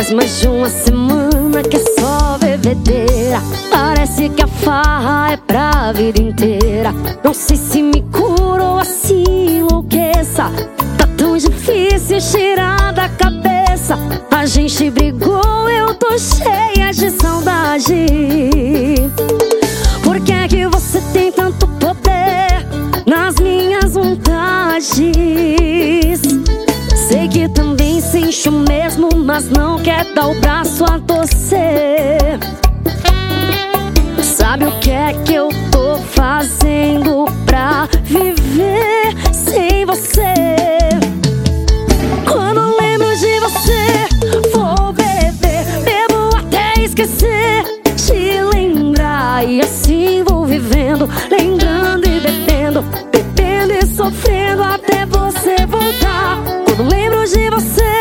Faz mais de uma semana que é só bebedeira. Parece que a farra é pra vida inteira. Não sei se me curo ou assim enlouqueça. Tá tão difícil tirar da cabeça. A gente brigou, eu tô cheia de saudade. Por que é que você tem tanto poder nas minhas vontades? Sei que também sente o mesmo, mas não quer dar o braço a torcer. Sabe o que é que eu tô fazendo pra viver sem você? Quando lembro de você, vou beber, bebo até esquecer de lembrar. E assim vou vivendo, lembrando e bebendo, bebendo e sofrendo até você voltar. Quando lembro de você,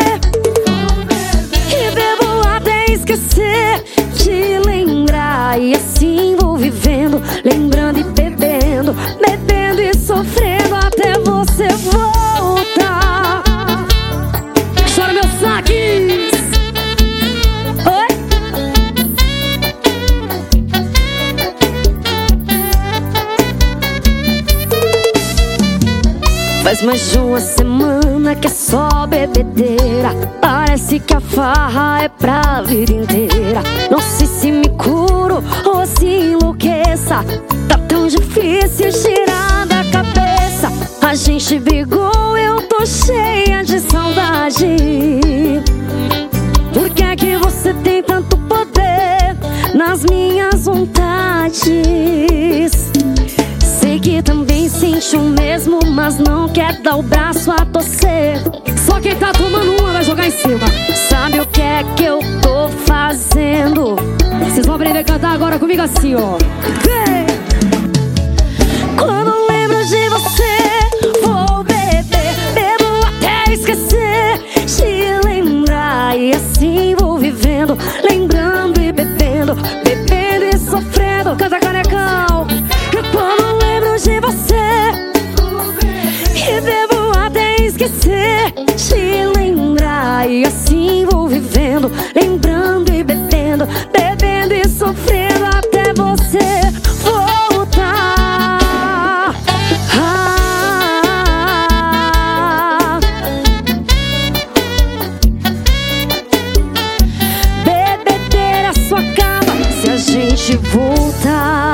e bebo até esquecer de lembrar. E assim vou vivendo, lembrando e bebendo, bebendo e sofrendo até você voltar. Chora meus saques. Oi? Faz mais de uma semana que é só bebedeira. Parece que a farra é pra vida inteira. Não sei se me curo ou se enlouqueça. Tá tão difícil tirar da cabeça. A gente brigou, eu tô cheia de saudade. Por que é que você tem tanto poder nas minhas vontades? Sei que também sente o mesmo, mas não quer dar o braço a torcer. Só quem tá tomando uma vai jogar em cima. Sabe o que é que eu tô fazendo? Vocês vão aprender a cantar agora comigo assim, ó. Vem! Quando lembro de você, vou beber, bebo até esquecer de lembrar. E assim vou vivendo, lembrando e bebendo, bebendo e sofrendo. Canta, canecão! Quando lembro de você, e bebo até esquecer de lembrar. E assim vou vivendo, lembrando e bebendo, bebendo e sofrendo até você voltar. Bebedeira só acaba se a gente voltar.